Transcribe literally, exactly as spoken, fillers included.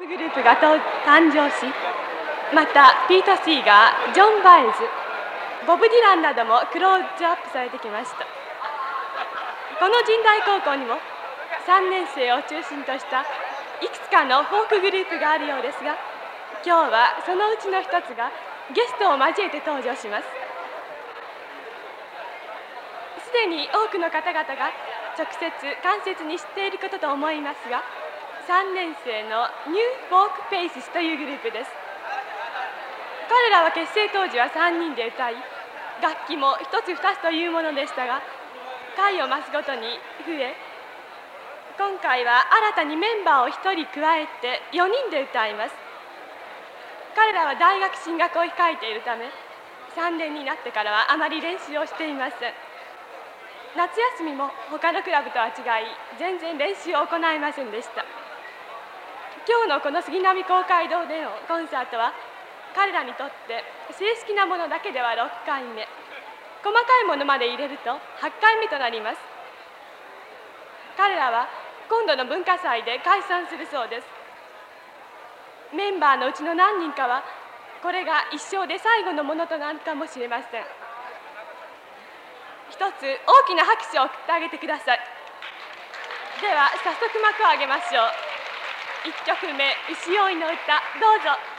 グループが誕生し、またピート・シーガー、ジョン・バイズ、ボブ・ディランなどもクローズアップされてきました。この神代高校にもさんねん生を中心としたいくつかのフォークグループがあるようですが、今日はそのうちの一つがゲストを交えて登場します。すでに多くの方々が直接間接に知っていることと思いますが、さんねん生のニューフォークペイシスというグループです。彼らは結成当時はさんにんで歌い、楽器もひとつふたつというものでしたが、回を増すごとに増え、今回は新たにメンバーをひとり加えてよにんで歌います。彼らは大学進学を控えているため、さんねんになってからはあまり練習をしていません。夏休みも他のクラブとは違い、全然練習を行いませんでした。今日のこの杉並公会堂でのコンサートは、彼らにとって正式なものだけではろっかいめ、細かいものまで入れるとはちかいめとなります。彼らは今度の文化祭で解散するそうです。メンバーのうちの何人かは、これが一生で最後のものとなるかもしれません。一つ大きな拍手を送ってあげてください。では早速幕を上げましょう。いっきょくめ、牛追いの歌、どうぞ。